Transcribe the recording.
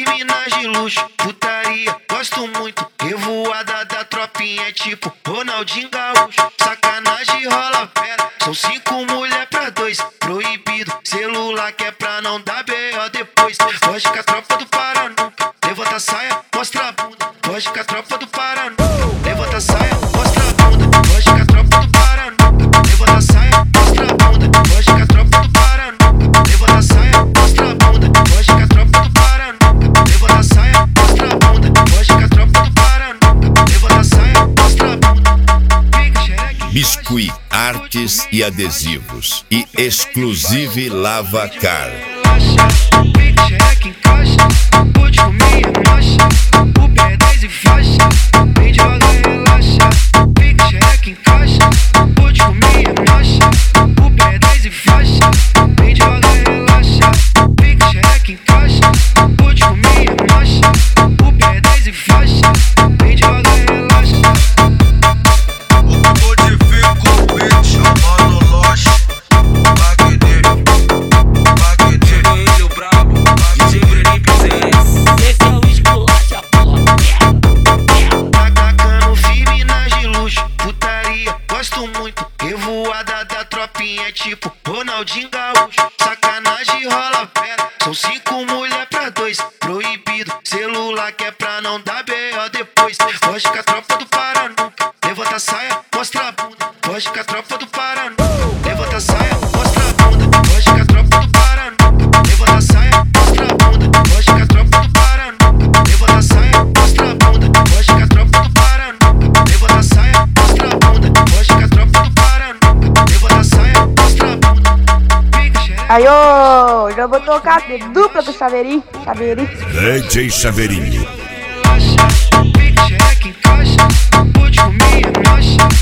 vi minas de luxo, putaria, gosto muito. Revoada da tropinha é tipo Ronaldinho Gaúcho. Sacanagem rola pera, são 5 mulher pra 2. Proibido, celular que é pra não dar B.O. depois. Foge com a tropa do Pará nunca, levanta a saia, mostra a bunda. Foge com a tropa do Pará nunca, levanta a saia, mostra a bunda. Foge com a tropa do Pará nunca, levanta a saia, mostra a bunda. Foge com a tropa do Pará nunca, levanta a saia, mostra a bunda. Foge com a tropa do Pará nunca, levanta a saia, mostra a bunda. Foge com a tropa do Pará nunca, levanta a saia, mostra a bunda. Biscuit, artes e adesivos e Exclusive Lava Car. Pique xereca encaixa, pode comer marcha. O pé 10 e faixa, vem devagar relaxa. Pique xereca encaixa, pode comer marcha. O pé 10 e faixa, vem devagar relaxa. Pique xereca encaixa, pode comer marcha. O pé 10 e faixa, vem devagar relaxa. Revoada da tropinha é tipo Ronaldinho Gaúcho. Sacanagem rola pera, são 5 mulher pra 2. Proibido, celular que é pra não dar B.O. depois. Foge com a tropa do Pará nunca, levanta a saia, mostra a bunda. Foge com a tropa do Pará nunca, levanta a saia, mostra a bunda. Foge com a tropa do Pará nunca, levanta a saia, mostra a bunda. Foge com a tropa do Pará nunca, levanta a saia, mostra a bunda. Foge com a tropa do Pará nunca, levanta a saia, mostra a bunda. Foge com a tropa do Pará nunca, levanta a saia, mostra a bunda. Aí, ô, já vou tocar a dupla do Chaveirinho. DJ Chaveirinho. Pique xereca encaixa, pode comer marcha.